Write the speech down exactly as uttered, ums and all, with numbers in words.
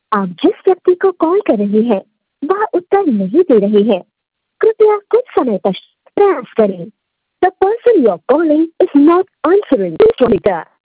आप जिस व्यक्ति को कॉल कर रहे हैं वह उत्तर नहीं दे रहे हैं। कृपया कुछ समय पश्चात प्रयास करें। The person you are calling is not answering. Please try later.